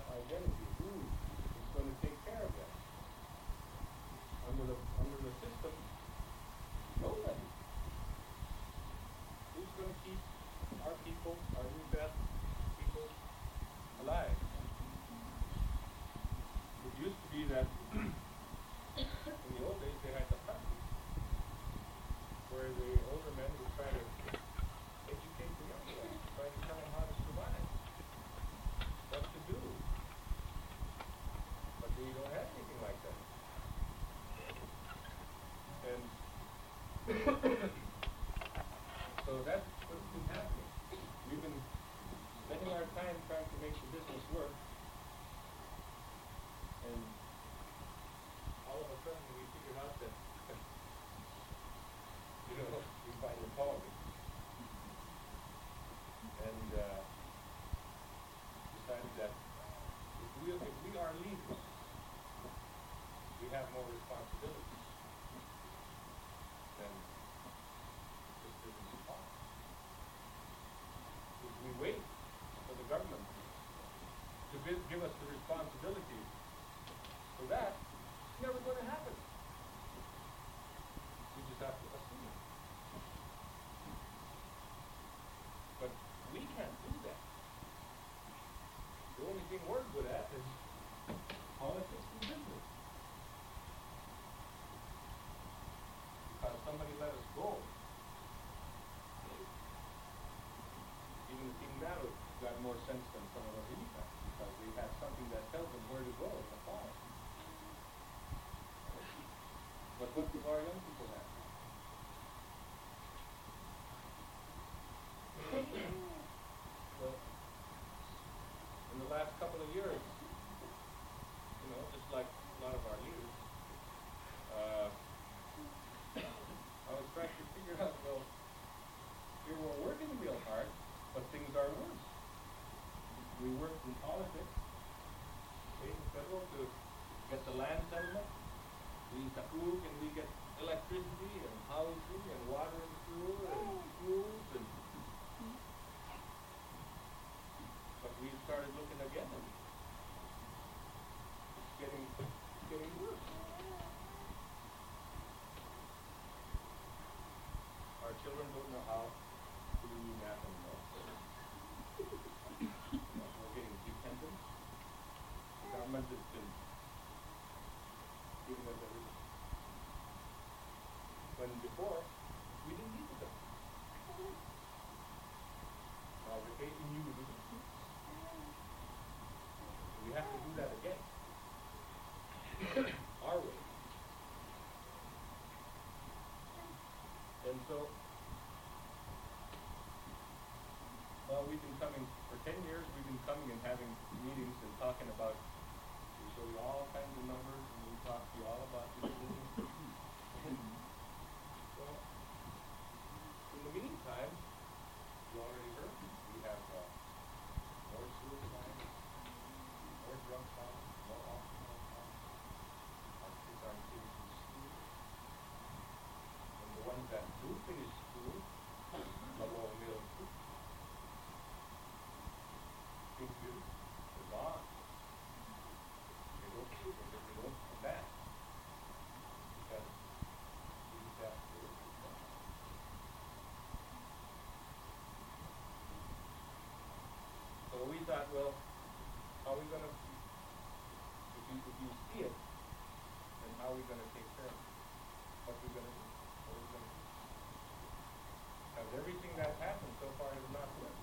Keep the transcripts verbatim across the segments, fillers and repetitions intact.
that identity? Who is going to take care of them? Under the under the system, nobody. Who's going to keep our people, our new best people, alive? It used to be that in the old days they had the practice, where the older men would try to educate the younger ones, try to tell them how to survive, what to do. But we don't have anything like that. And so that's what's been happening. We've been spending our time trying to make the business work, and all of a sudden we figured out that, you know, we find the politics. And uh, decided that if we, if we are leaders, we have more responsibility than just living in power. If we wait for the government to give, give us the responsibility for that, it's never going to happen. We just have to assume it. But we can't do that. The only thing we're good at is politics and business. Because somebody let us go. Even the King Naro got more sense than some of us Inca, because they have something that tells them where to go in the forest. But what do our young people have? So, in the last couple of years, you know, just like a lot of our leaders, uh, I was trying to figure out, well, here we're working real hard, but things are worse. We work in politics, state and federal, to get the land settlement. We taku and we get electricity and housing and water and sewer and schools, and but we started looking again, and it's getting it's getting worse. Our children don't know how to do math anymore. You know, we're getting dependent. The government has been giving us everything. When before, we didn't need the government. Now we're facing you with it. We have to do that again. Our way. And so, well, we've been coming, for ten years, we've been coming and having meetings and talking about, we show you all kinds of numbers, and we talk to you all about this business. And, well, in the meantime, you already heard, we have uh, more suicide, more drug problems, more alcohol problems. Our kids aren't finishing school. And the ones that do finish school, below middle school, think you, they're gone. They don't, they, they don't come back. Because these that work is gone. So we thought, well, how are we going to, if you, if you see it, then how are we going to take care of it? What are we going to do? What are we going to do? Because everything that's happened so far has not worked.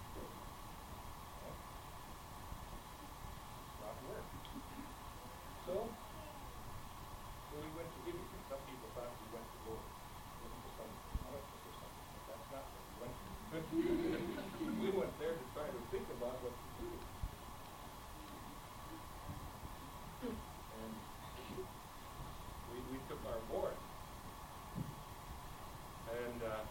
Not worked. So, so we went to Italy. Some people thought we went to go looking for some politics or something, but that's not what we went to. We went there to try to think about what to do. And we, we took our board. And, uh,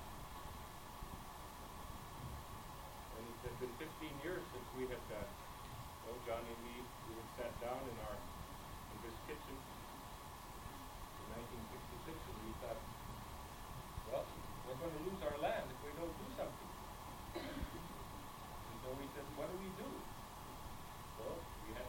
and it had been fifteen years since we had, uh, well, Johnny and me, we had sat down in our, in this kitchen in nineteen sixty-six, and we thought, well, we're going to lose our land if we don't do something. And so we said, what do we do? Well, we had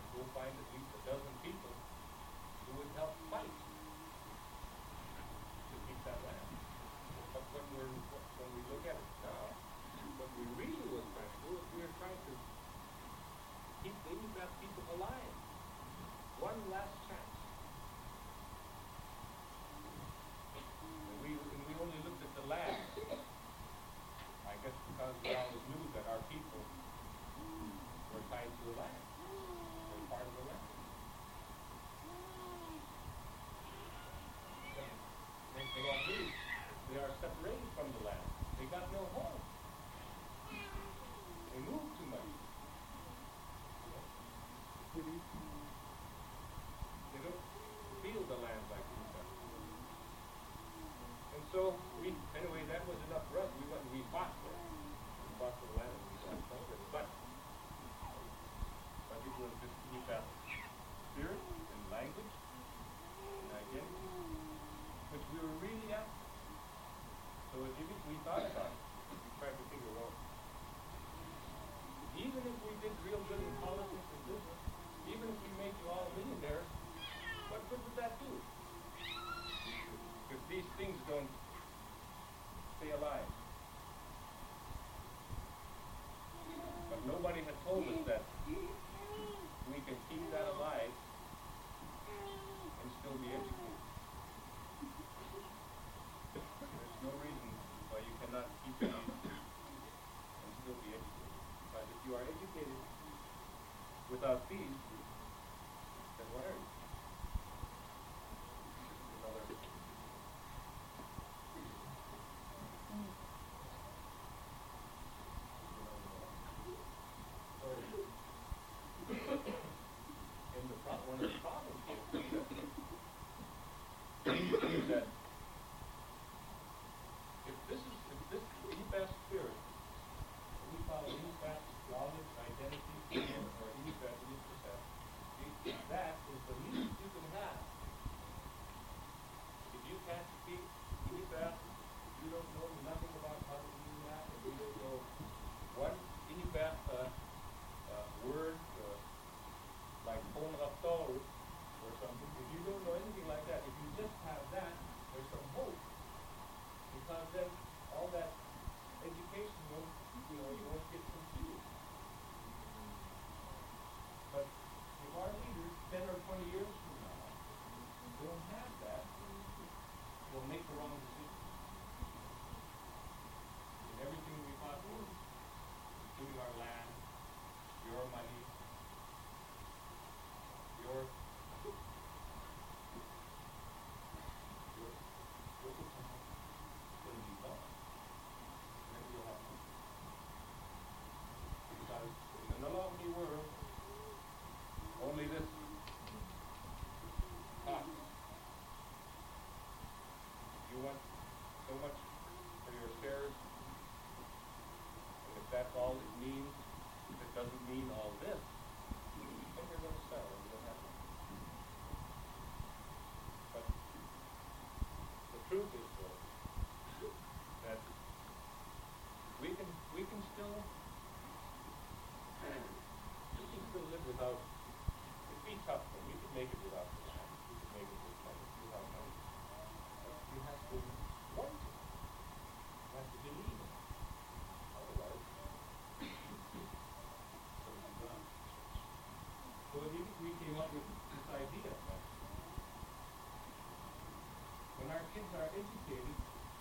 even if we did real good in politics and business, even if we made you all millionaires, what good would that do? If these things don't stay alive. But nobody had told us that we can keep that alive and still be educated. There's no reason why you cannot keep it and still be educated. But if you are educated without these, then what are you? Another. And the pro- one of the problems is that if this is if this E-Best spirit, we call it E-Best knowledge, identity, or E-Best intercept, that is the least you can have. If you can't speak E-Best, if you don't know nothing about how to do that, if you don't know one E-Best uh, uh, word, uh, like phone raptor or something, if you don't know anything like that, if you just have that, there's some hope. Because then all that education won't, you know, you won't get confused. But if our leaders, ten or twenty years from now, don't have that, we'll make the wrong decision. In everything we possibly, including our land, your money, your your your time will be gone. Then you'll have nothing. Because in the lovely world, only this costs. You want so much for your shares, and if that's all it means, if it doesn't mean all this, then you're going to sell and you'll have nothing. But the truth is, though, that we can we can still we can still live without. It'd be tough, but we can make it without the land. We can make it without without money. But you have to want it. You have to believe it. Otherwise, something's wrong. So we we came up with this idea that when our kids are educated,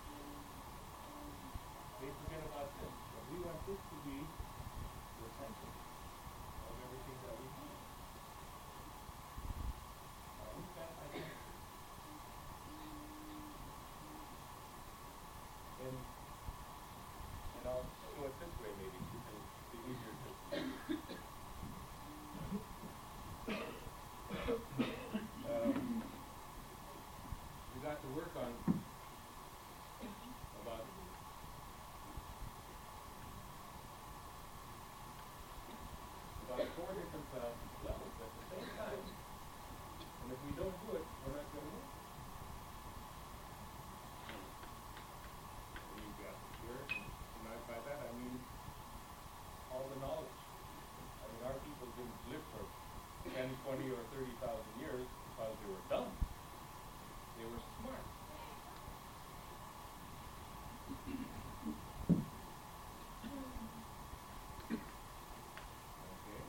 they forget about this. But we want this to be the essential of everything that we do. Uh, in fact, I think, and, and I'll show it this way maybe, it'll be easier to um, we got to work on about about four different uh, levels at the same time. And if we don't do it, we're not going to work. And you've got here, and I, by that I mean all the knowledge. I mean, our people didn't live for ten, twenty, or thirty thousand years because they were dumb. They were smart. Okay.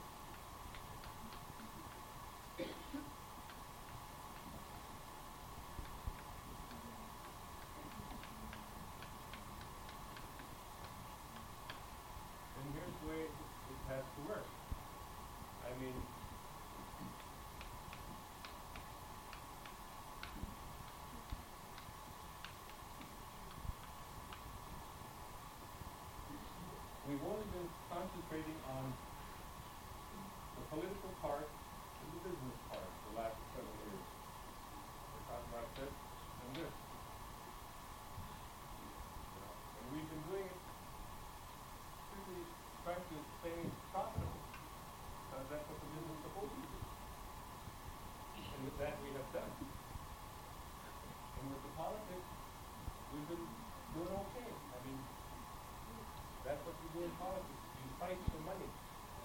And here's the way it has to work. I mean, we've only been concentrating on the political part and the business part for the last seven years. We're talking about this and this. You know, and we've been doing it really trying to stay profitable. Because that's what the business is supposed to do. And with that we have done. And with the politics, we've been doing okay. I mean, that's what you do in politics. You fight for money.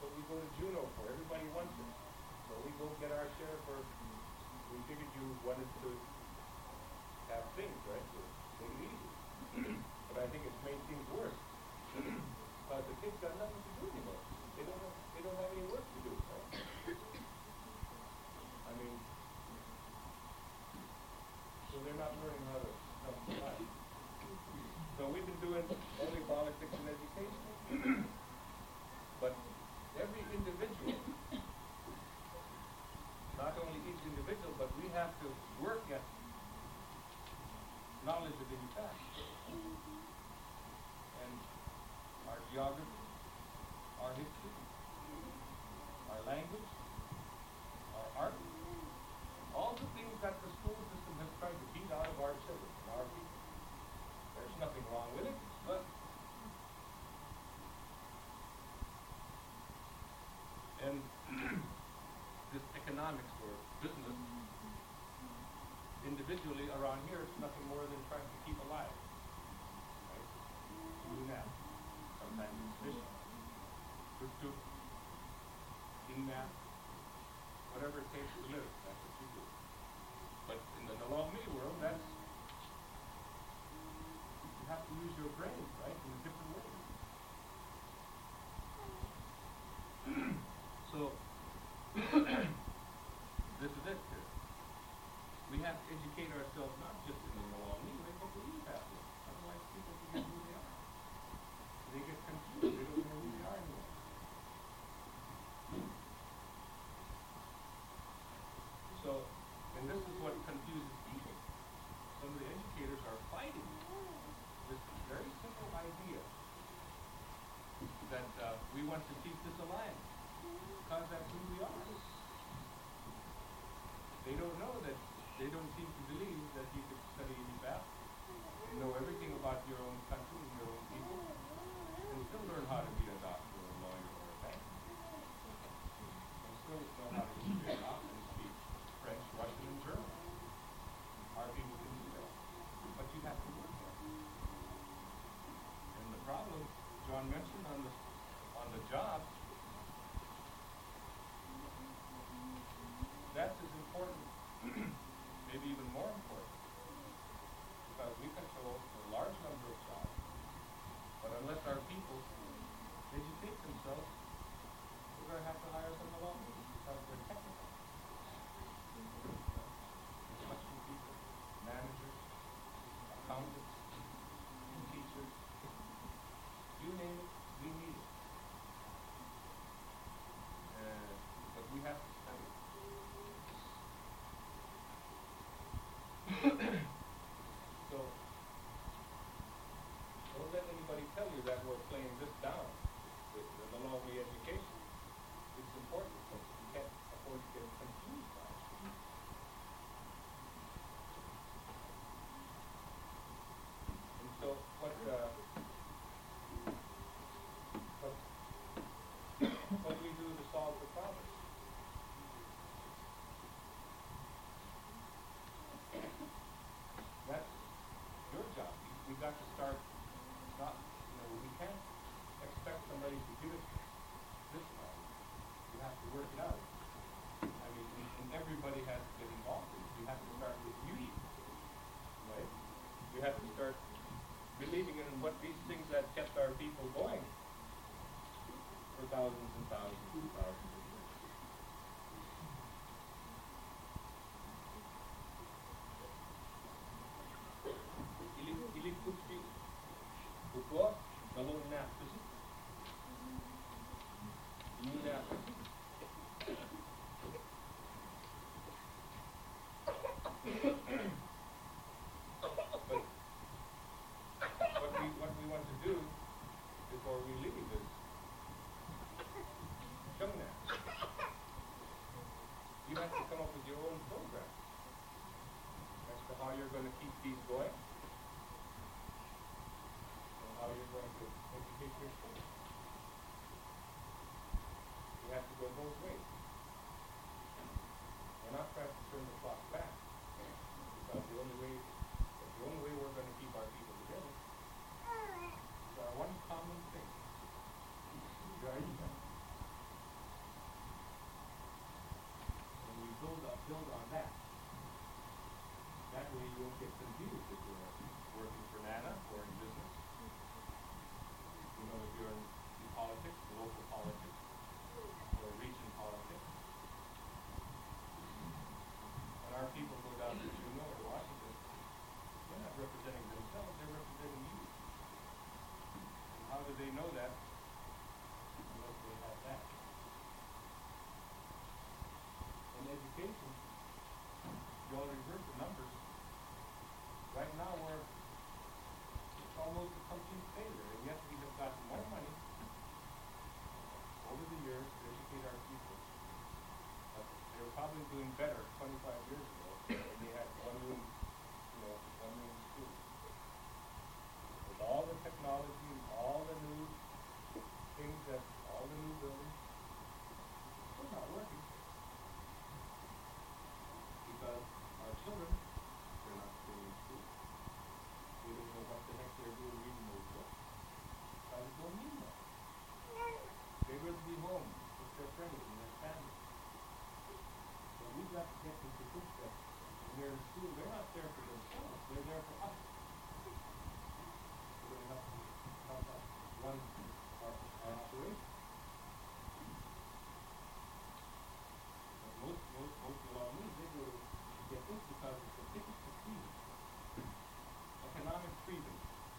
what we go to Juneau for. Everybody wants it. So we go get our share for, we figured you wanted to have things, right? So make it easy. But I think it's made things worse. Because the kids got nothing to do anymore. They don't have, they don't have any work to do, right? I mean, so they're not learning how to self-survive. So we've been doing only politics and education. But every individual, not only each individual, but we have to work at knowledge of the fact. And our geography, our history, our language, our art, all the things that the school system has tried to beat out of our children and our people. There's nothing wrong with it, but and this economics or business, individually around here, it's nothing more than trying to keep alive. Right? Doing that. Sometimes it's fishing, tuk-tuk, in math, whatever it takes to live, that's what you do. But in the Nalomni world, that's, you have to use your brain, right, in a different way. So, this is it here. We have to educate ourselves not just in the Nalomni way, but we have to. Otherwise people forget who they are. They get confused, they don't know who they are anymore. So, and this is what confuses people. Some of the educators are fighting this very simple idea that uh, we want to keep this alive, because that's who we are. They don't know that, they don't seem to believe that you could study any math, know everything about your own country and your own people, and still learn how to be a doctor or a lawyer or a banker. And still know how to speak and speak French, Russian, and German. Our people can do that. But you have to work at it. And the problem John mentioned on the on the job, that's as important, maybe even more important, because we control a large number of jobs, but unless our people educate themselves, we're going to have to hire them along because they're technical. Construction people, managers, accountants, teachers, you name it, we need it. Uh, but we have to study. So, don't let anybody tell you that we're playing this down with the Nalomni education. It's important because you can't afford to get confused by it. And so, what, uh, what, what do we do to solve the problem? That's your job. We got to start, not, you know, we can't expect somebody to do it this way. You have to work it out. I mean, and everybody has to get involved in it. You have to start with you, right? You have to start believing in what these things that kept our people going for thousands and thousands and thousands of years. Ili kuchki ukwa kalau nak kusi Nina but what we what we want to do before we leave is Shungna. You have to come up with your own program as to how you're going to keep these going. How you're going to educate your children. You have to go both ways. We're not trying to turn the clock back, because the only way, the only way we're going to keep our people together is our one common thing. Right? don't get confused if you're working for Nana or in business. You know, if you're in, in politics, local politics, or region politics. When our people go down to Juneau or Washington, they're not representing themselves, they're representing you. And how do they know that unless they have that? In education, you already heard the numbers. Right now we're it's almost a complete failure, and yet we have gotten more money over the years to educate our people. But they were probably doing better twenty-five years ago when they had one room, you know, one room school. With all the technology and all the new things that all the new buildings, it's still not working. Because our children, they're not still in school. They don't know what the heck they're doing reading those books. Because they don't need them. They will be home with their friends and their family. But we've got to get them to think that when they're in school, they're not there for themselves. They're there for us. They're going to help, help us run our, our operation. But most, most, most of all needs, they go to get this because it's a ticket to freedom. Economic freedom.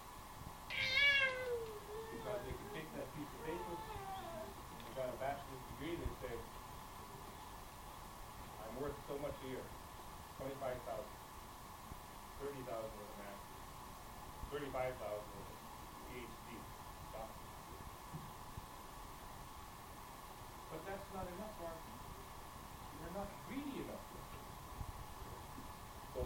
Because they can take that piece of paper, they got a bachelor's degree, they say, I'm worth so much a year, twenty-five thousand, thirty thousand with a master's, thirty-five thousand with a PhD, doctor. But that's not enough for our people. We're not greedy enough for it. So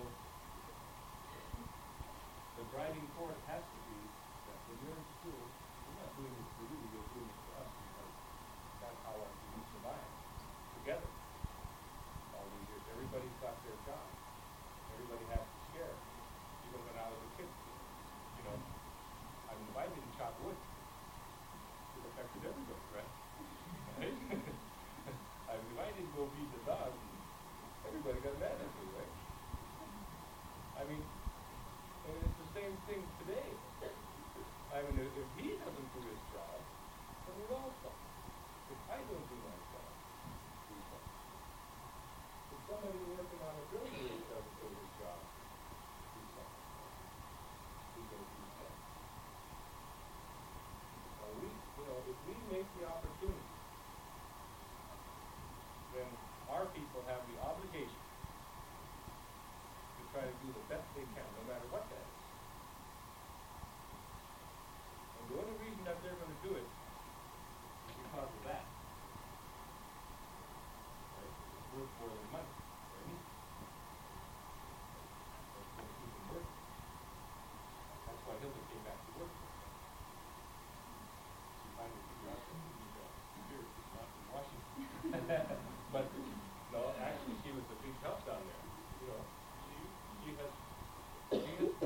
the driving force has to be that when you're in school, you're not doing this for you, you're doing it for us because that's how our people survive together. All these years, everybody's got their job. Everybody has to share. Even when I was a kid, you know, I mean, if I didn't chop wood, it affected everybody, right? Right? I mean, if I didn't go feed the dog, everybody got mad at me, right? I mean, and it's the same thing today. I mean, if, if he doesn't do his job, then we all suffer. If I don't do my job, we suffer. If somebody working on a building doesn't do his job, we suffer. We go through that. Now we, you know, if we make the opportunity, then our people have the obligation to try to do the best they can, no matter what that is. And the only reason that they're going to do it is because of that. Right? It's worth more than money or anything. That's going to keep them working. That's why Hilda came back to work. She finally figured out that she needed a spirit, not in Washington. But no, actually she was a big help down there. You know, she she has she has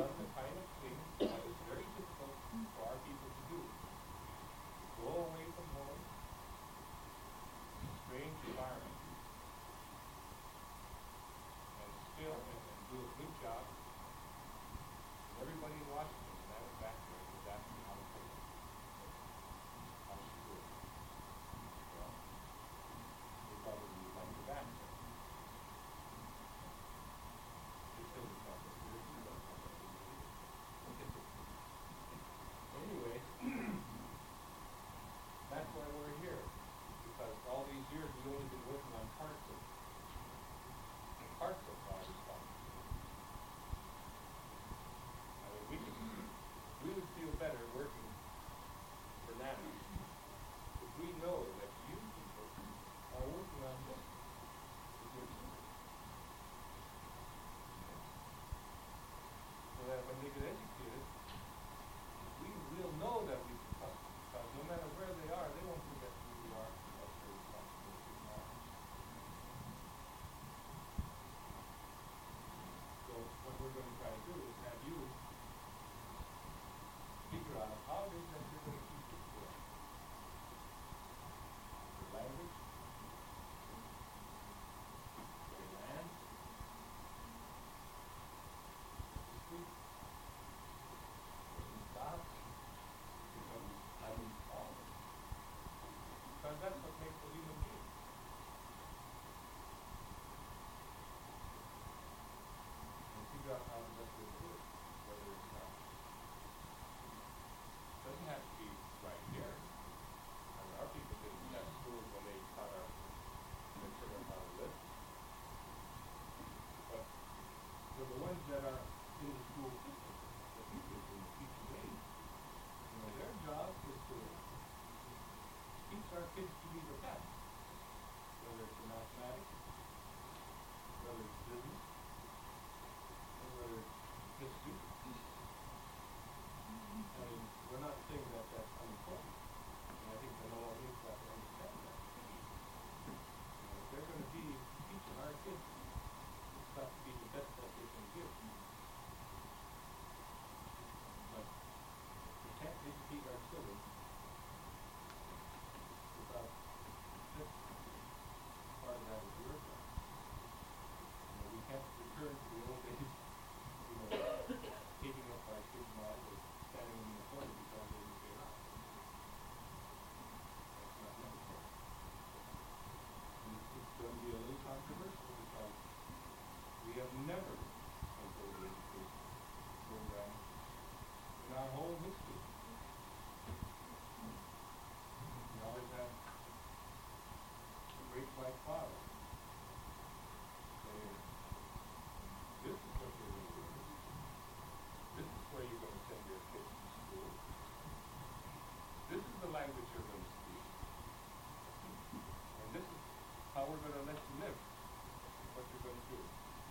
we're gonna let you live, what you're gonna do.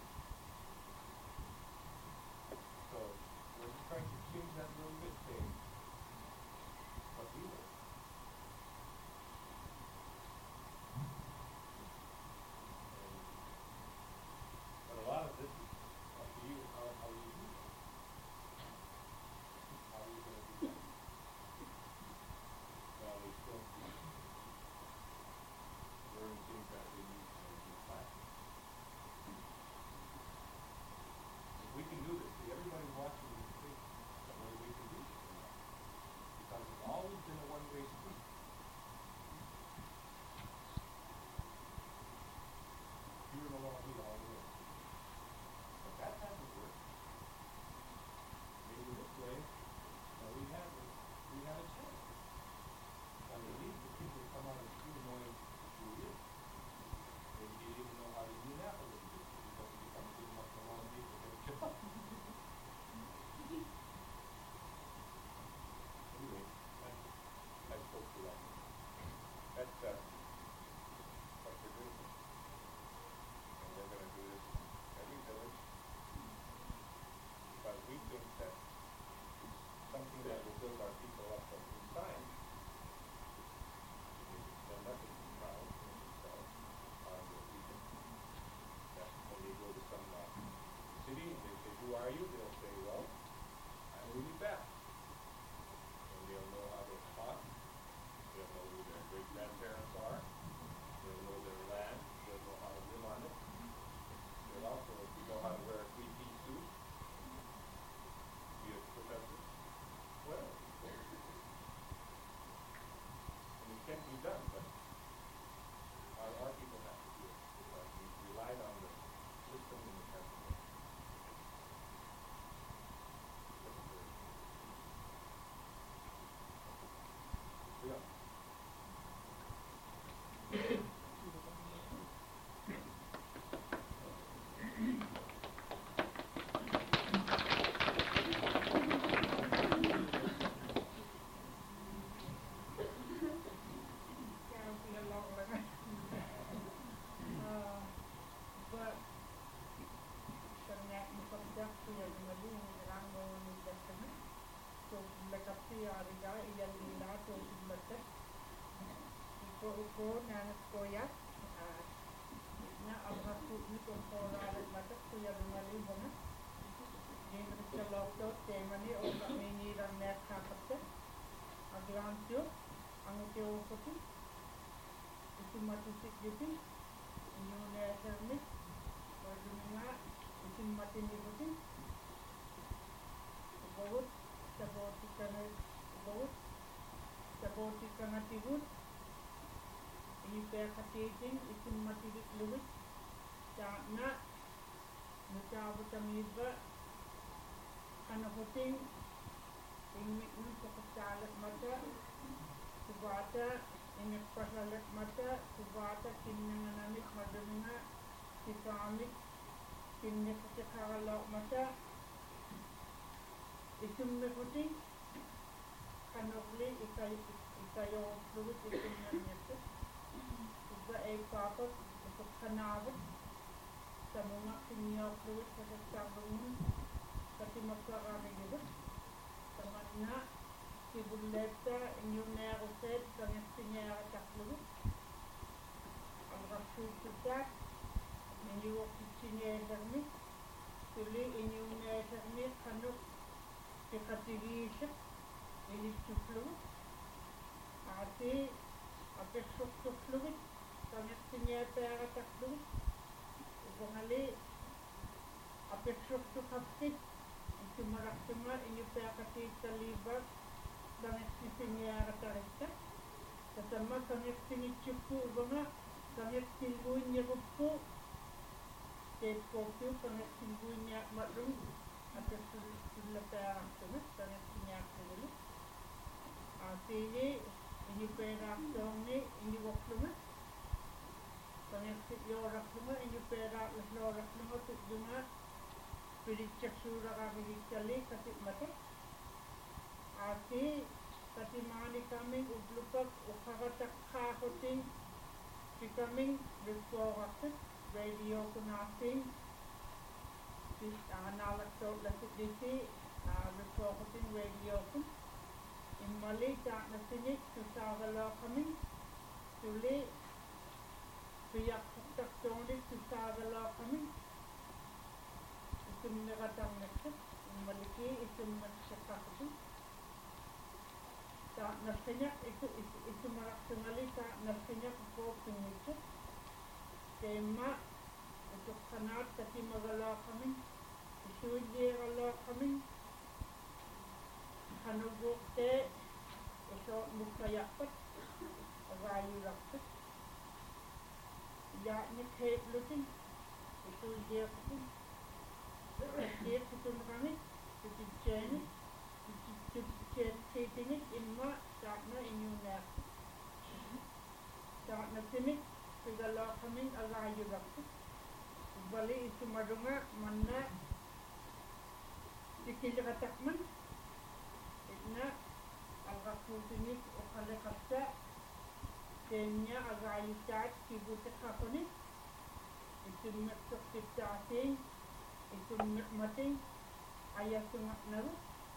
So we're just trying to change that a little bit, saying what we want. But a lot of this is up to you, how, how you do it. How are you gonna do that? Well, we still learn things that we need to do in class. If we can do this, see, everybody's watching this thing, whether we can do this or not. Because it's always been a one-way street. You don't know me all the way. But that hasn't worked. Maybe this way, uh, we have a, we have a chance. Because at least the people who come out of school knowing who he is. Maybe he didn't know how to do that a little bit. Because he becomes good enough to want to be able to get a job. Anyway, that's, I spoke to that. That's uh, what we're doing. And we're going to do this in every village. Because we think that it's something that will build our people up from inside. They'll never be proud of themselves. Uh, that we can, that when they go to some uh, city and they say, who are you? They'll say, well, I'm really fast. And they'll know how to talk. They'll know who their great grandparents are. They'll know their land. They'll know how to live on it. They'll also know how to wear a three-piece suit. Be a professor. Well, and it can be done, but our, our people have to do it because we relied on the system and the government. Yeah. Ko nanas koya na abhaku ito koralat mata kuya rumali bona jeng celokto temani o kamini ran net kapte agrantyo angutyo poti itu mati sikiti new naserni ordunga itu mati ni poti बहुत सबोटी करने बहुत सबोटी करना तिगुत ini perkatiin isin matidik luwit na nutabu tamiba kana hoting ini un pakasalat mata subata ini pasalat mata subata kinnanganamit madunga sikamit kinne pakakala mata isin me hoting kana uli ikay ikayo luwit isin nanyata Uba ay papa untuk kanawat sa mga kinyokluwit sa kasabungan kasi magkarami nila sa na si Buleta inyong naroset sa nasinyara takluwit ang rasututat inyong kichinyermi tuli inyong nasermi kanok si katirisip inisukluwit ati apek sok-sok-luwit sangat sinyapera takluwit ubangali apek sok-sok-hapsit itu maraksunga inyo pera talibak sangat sinyara tarita kasama sangat sinitsuku ubanga sangat singuin niya rupo kaya kopyo sangat singuin niya malung apek sulapera sangat sinyapera ati ini perak dongni ini wakluma Pangakit yorak luma ini perak yorak luma tu dunga pilicak surah kami kali kasih mata ati kati mani kami ublupak ukaratak kahoting becoming restorative radio kunasing this analakto lasiti restorative radio kun in Mali tak nasinik susagalo kami tuli piyak tak toni susagalo kami itum negatang nesip in Maliki itum nagsakakti tak nasinya itu itu itu marak sengali tak nasinya ko pinit tema untuk kanat tati magala kami isuji gala kami hanugukte iso mukayapat agayu lakit ya ni khet lutin isuji ko dia kutun kami itu jeni Ketingit imma sakna inyuna sakna tinik segala kami agayu waktu balik itu madunga mana dikira takman itna agaku tinik okale kasta kenya agayu tat kibuta kapani itu maksud kita asing itu mating ayat sungat naru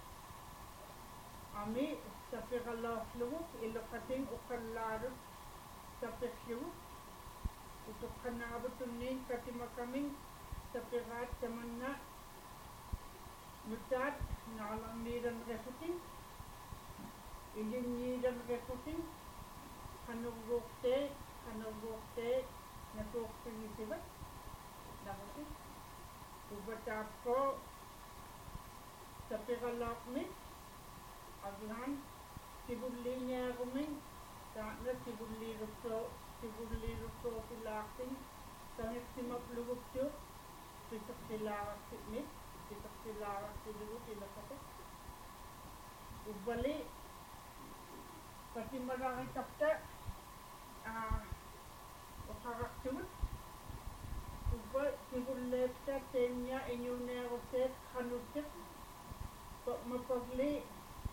Ami sapigala fluwuk ilokating ukalaro sapigluwuk utuk kanabutunin katimakaming sapigat tamanna nutat naalamiran refuting ilinyiran refuting kanugukte kanugukte natukpingitibat nakutin ubatako sapigalakmit Aglan sibulli niya kuming sana sibulli ruso sibulli ruso silaking sangat simak lubuk tu sisak silawak sikmit sisak silawak silubuk ilakata ubali pati marami kapta ah okarak tumut ubal sibulli ta tenya inyuna roset hanutik pak mapagli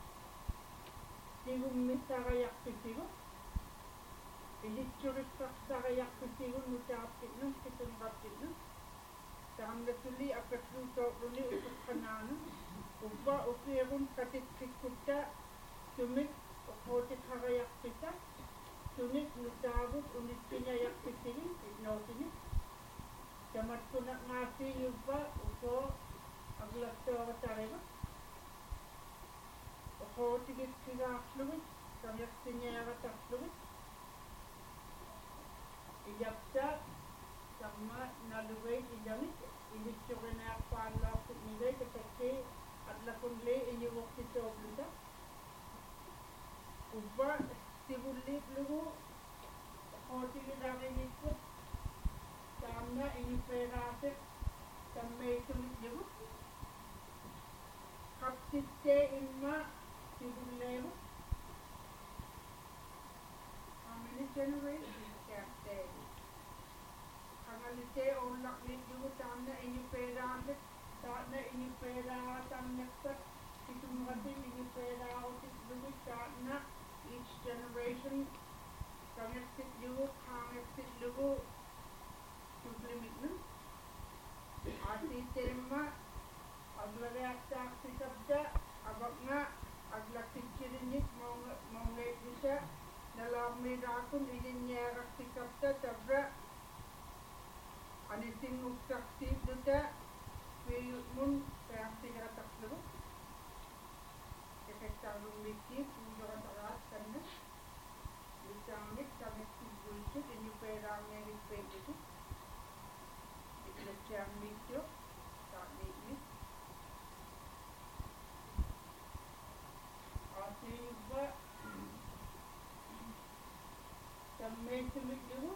Tigo misarayak pitigo, iliturik sarayak pitigo nutapit nun kitun rapit nun. Saham natuli apat luto ruli untuk kanan. Uba ukirun katit pikuta sumit ukotit harayak pita. Sumit nutabut unit pinayak pitigi ignotini. Jamat kunak ngasi yuba uko aglastor tareba. Ako tigit sila fluid, kami sinyara ta fluid. Iyapta sama naluway ijamit, ilitsure na pala nilay katake at lakunle inyuwak ito bluda. Uba sibulit lugo, ako tigit lang inikot, sama iniperasit, kami tumit lugo. Kapsite inma Sibullevo. How many generations can they? Kangalite olak lidu tamna inipera tamna inipera tamna kat itumati inipera otis lugu tamna each generation connected lugu connected lugu supplement ati tema aglare akta sikabda abakna agla kichirinit monge bisa dalam mirakun idinya raksikapta tabra aniting uksaksi duta mun reaksinya taklu efektarun miki punjora tarat karena disamit kami bullshit ini perangnya di itu itu jam itu tak ini Asiba Sampai sulit dulu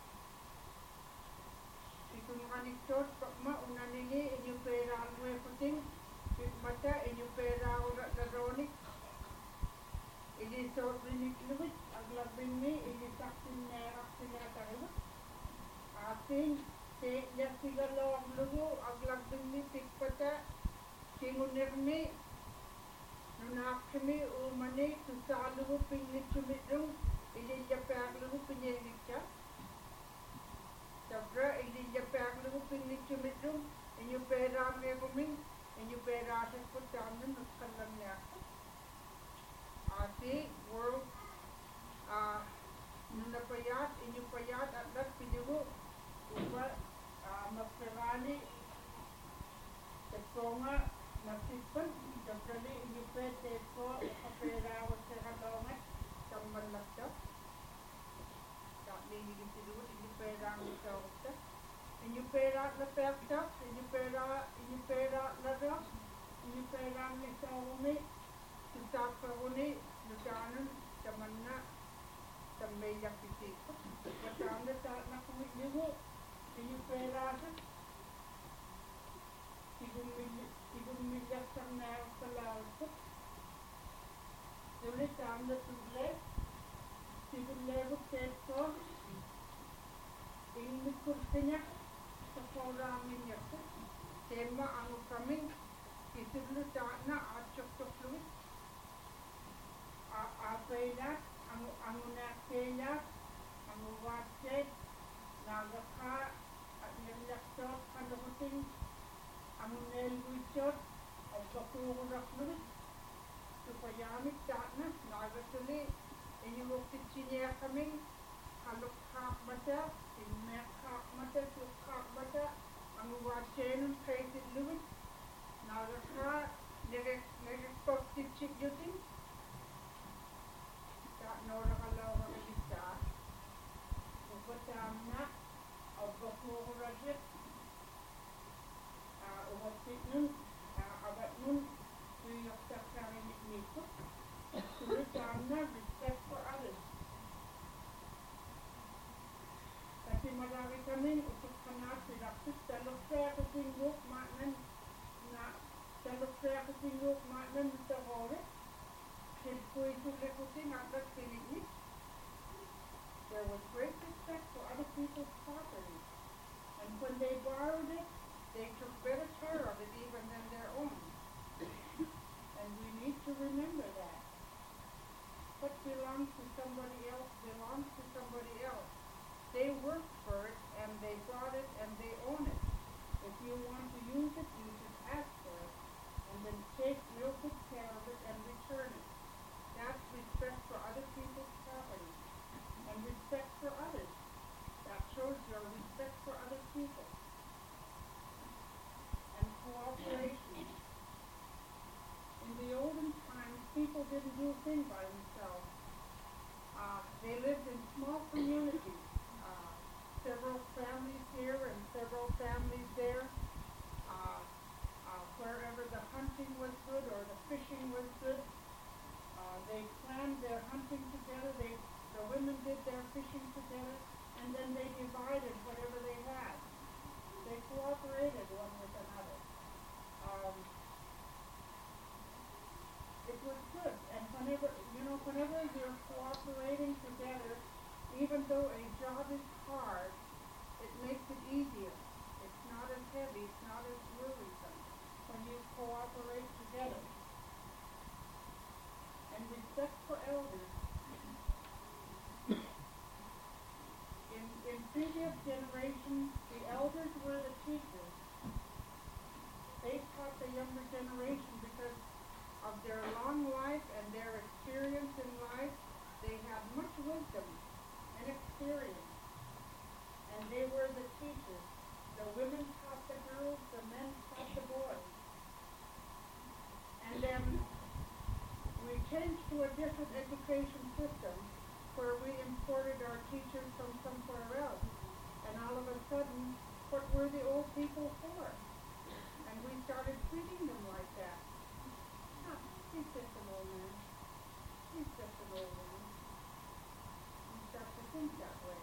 Itu makanikot Pakma unanili Inyo pera alwe puting Mata inyo pera urat daronik Ini sort rinik lubit Aglabing ni Ini saksin nerak sinataribat Ating Te yasigalo ang lugo Aglabing ni Tikpata Kingunirni Nunakmi umani tusalugu pinglichumidung ililya paglugu pinyelikya Tabra ili ya paglu pinni chumitum and you pera meguming and you pera se putamnu nukkalannya. Ati world uh nunapayat inyupayat atlat pinigu upa uh, magperani teponga nasipan dabrali inyupe tepo kapera waseralongat tambalakta takli yigitilu inyupera nutawta inyupera lapekta inyupera inyupera lada inyupera nitawumi tutapaguni nutanun tamanna tambaya pitiko watanda ta nakumigu inyupera igumil igumilyak sarna palalko yuli tanda tugle tigulevu teto innikurtinya saporaminya tema anu kaming itulu tana achokoklu a apeina anu anu nakenya anu wache nagakha nyellakto kanduting anu nelguichot abbakuraklu supayamik tana nagatuli inyuktichinya kaming halukha mata immekha mata sukha mata anu wachenun kaitillu nagakha nege nege koktichigutin Nora Kalawa Kita Upatamna Abbakurajit Uhatitnun Abatnun Tuyoktakari Niku Upatamna respect for others. Kasi marami kami upakanat silapit talokya kasinggok maknan na talokya kasinggok maknan sa hore there was great respect for other people's property, and when they borrowed it, they took better care of it even than their own. And we need to remember that. What belongs to somebody else belongs to somebody else. They worked for it, and they bought it, and they own it. If you want to use it, you should ask for it, and then take real good care of it and return it. That's respect for other people's property and respect for others. That shows your respect for other people. And cooperation. In the olden times, people didn't do a thing by themselves. Uh, they lived in small communities. Uh, several families here and several families there. Uh, uh, wherever the hunting was good or the fishing was good. Uh, they planned their hunting together, they, the women did their fishing together, and then they divided whatever they had. They cooperated one with another. Um, it was good, and whenever, you know, whenever you're cooperating together, even though a job is hard, it makes it easier. It's not as heavy, it's not as worrisome when you cooperate together. And respect for elders. In, in previous generations, the elders were the teachers. They taught the younger generation because of their long life and their experience in life. They had much wisdom and experience. And they were the teachers. The women taught the girls, the men taught the boys. And then we changed to a different education system where we imported our teachers from somewhere else. And all of a sudden, what were the old people for? And we started treating them like that. Oh, he's just an old man. He's just an old man. You start to think that way.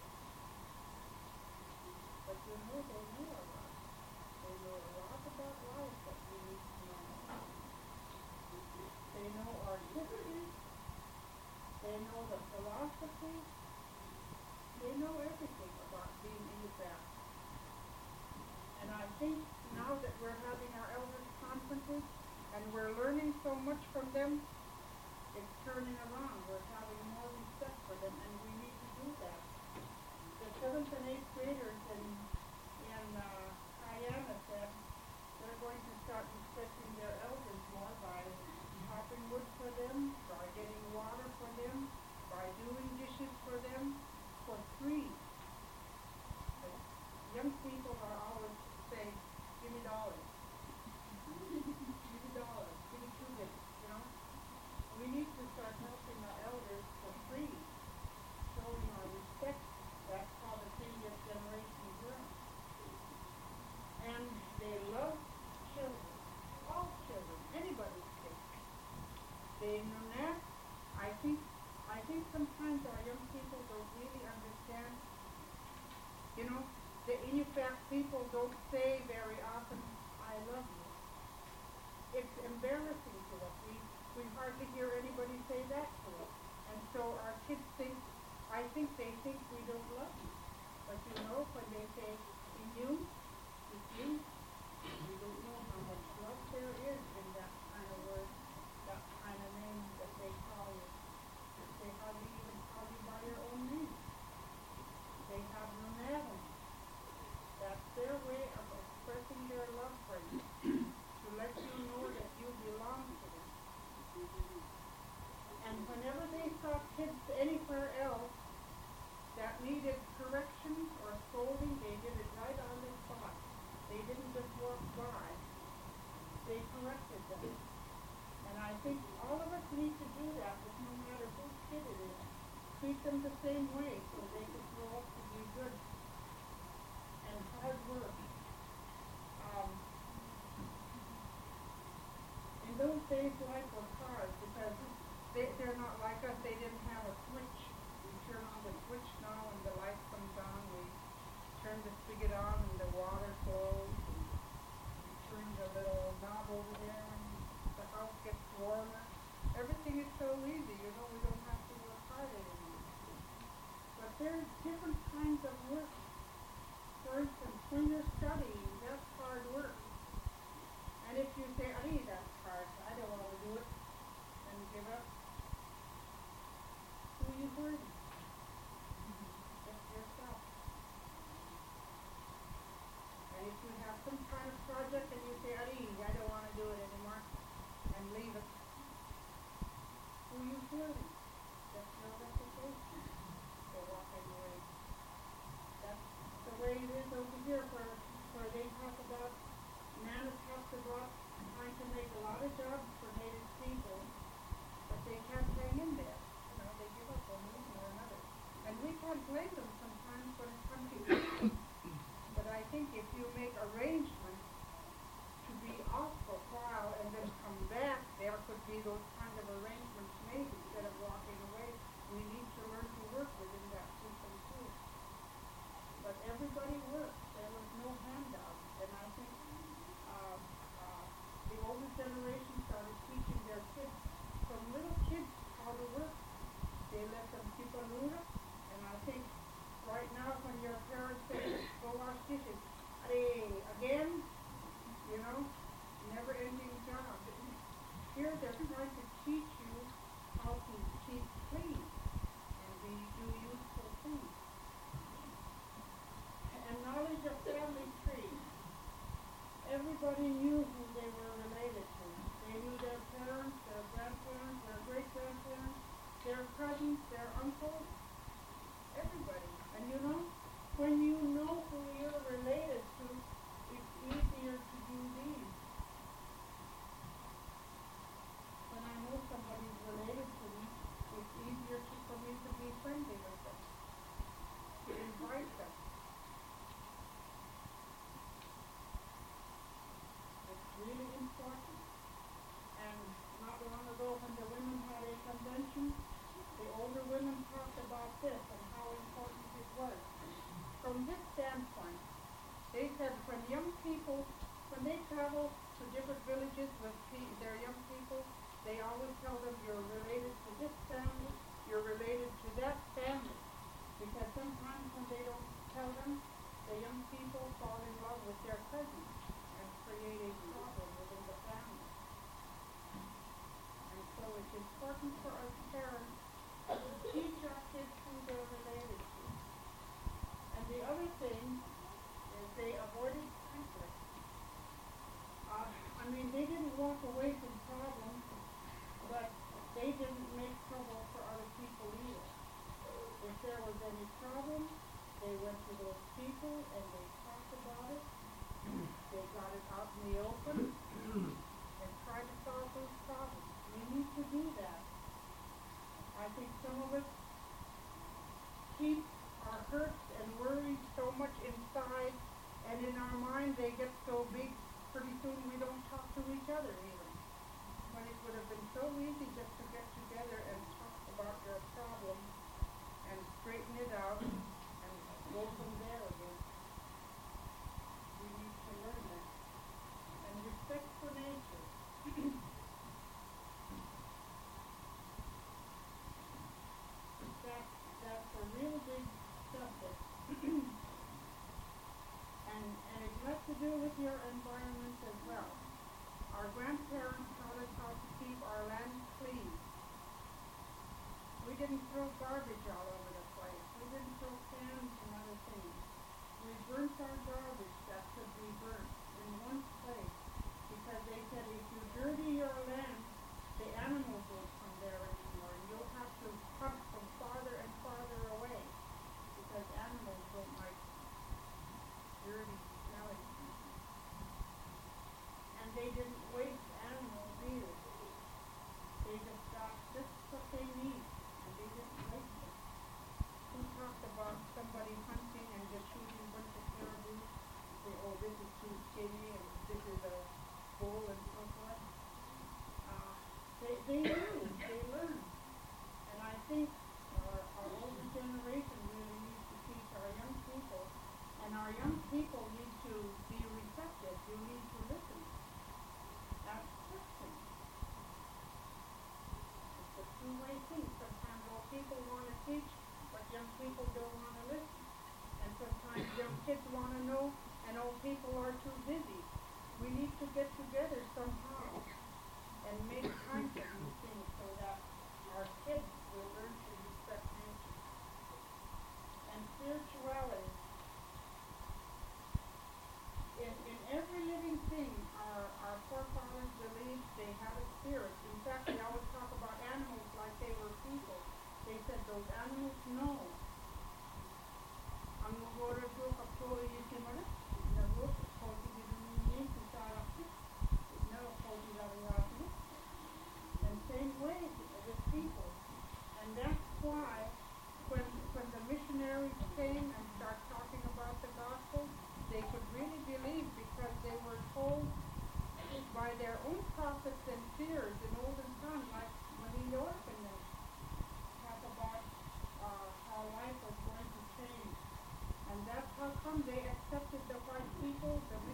But you know they know a lot. They know a lot about life that we need to know. They know our history, they know the philosophy, they know everything about being in the back. And I think now that we're having our elders conferences and we're learning so much from them, it's turning around. We're having more respect for them, and we need to do that. Just seventh and eighth graders in, in uh, Guyana said they're going to start respecting their elders more by chopping wood for them, by getting water for them, by doing dishes for them for free. But young people are always saying, give me dollars. Give me dollars. Give me two bits, you know? We need to start helping our elders for free, showing our respect. That's how the previous generation grew. And they love children, all children, anybody's kids. They know that. I think, I think sometimes our young people don't really understand. You know, the Inupiaq people don't say very often, I love you. It's embarrassing to us. We, we hardly hear anybody say that to us. And so our kids think, I think they think we don't love you. But you know, when they say, Inyu, it's you, we don't know how much love there is in that kind of word, that kind of name that they call you. They hardly even call you by your own name. They have no name. That's their way of expressing their love for you, to let you know that you belong to them. And whenever they saw kids anywhere else that needed correction or scolding, they did it right on the spot. They didn't just walk by. They corrected them. And I think all of us need to do that with no matter whose kid it is. Treat them the same way so they can grow up to be good and hard work. Um, in those days, life was hard because they, they're not like us. They didn't have a switch. We turn on the switch now and the light comes on. We turn the spigot on and the water flows. And we turn the little knob over there and the house gets warmer. Everything is so easy, you know, we don't have to work hard anymore. But there's different kinds of work. For instance, when you're studying, that's hard work. And if you say, I mean, that's hard, I don't want to do it, and give up, who are you hurting? Just yourself. And if you have some kind of project and you say, I don't want to do it anymore, and leave it, who are you hurting? Just your reputation for walking away. That's the way it is over here where, where they talk about Nana talks about trying to make a lot of jobs for Native people, but they can't hang in there. You know, they give up one reason or another. And we can't blame them sometimes when it comes to people. But I think if you make arrangements to be off for a while and then come back, there could be those kind of arrangements made instead of walking away. We need to learn to work within that system too. But everybody works. There was no handout. And I think uh, uh, the older generation started teaching their kids, from little kids, how to work. They let them keep a ruler. And I think right now when your parents say, go wash dishes, hey, again, you know, never-ending job. Here they're trying to teach you how to keep clean and be, do useful things. And knowledge of family tree. Everybody knew who they were related to. They knew their parents, their grandparents, their great-grandparents, their cousins, their uncles, everybody. And you know, when you know who you're related to, it's easier to do these. When I know somebody's related to me, it's easier to, for me to be friendly with them, to invite them. It's really important. And not long ago when the women had a convention, the older women talked about this and how important it was. From this standpoint, they said when young people, when they travel to different villages with pe- their young people, they always tell them you're related to this family, you're related to that family. Because sometimes when they don't tell them, the young people fall in love with their cousins and create a problem within the family. And so it's important for us parents to teach our kids who they're related to. And the other thing is they avoided conflict. Uh, I mean, they didn't walk away from problems, but they didn't make trouble for other people either. If there was any problem, they went to those people and they talked about it. They got it out in the open and tried to solve those problems. We need to do that. I think some of us keep our hurts and worries so much inside, and in our mind they get so big, pretty soon we don't talk to each other even. But it would have been so easy just to get together and talk about your problem and straighten it out and go from there again. We need to learn that. And respect for nature. that, that's a real big subject. and, and it has to do with your environment as well. Our grandparents taught us how to keep our land clean. We didn't throw garbage all over the place. We didn't throw cans and other things. We burnt our garbage that could be burnt in one place, because they said if you dirty your land, the animals won't come there anymore, and you'll have to hunt from farther and farther away, because animals don't like dirty, smelly things. And they didn't waste animals either. They just got just what they need, and they didn't waste them. Who talked about somebody hunting and just shooting a bunch of caribou? Say, oh, this is too skinny, and this is a bull, and so forth. Uh, they, they knew, they learned. And I think our, our older generation really needs to teach our young people, and our young people need to be receptive. You need to listen. Ask questions. It's a two-way thing. Sometimes old people want to teach, but young people don't want to listen. And sometimes young kids want to know, and old people are too busy. We need to get together somehow and make time for these things so that our kids will learn to respect nature. And spirituality. In, in every living thing, our, our forefathers believed they had a spirit. In fact, they always talk about animals like they were people. They said those animals know. Ang ngoro to kapto yikimara, nago koti biduni kusaraki, no koti lariyaki. And same way with people. And that's why when when the missionaries came and started talking about the gospel, they could really believe, because they were told by their own prophets and seers in olden time, like Maria Orphan, talk about uh, how life was going to change. And that's how come they accepted the white people, the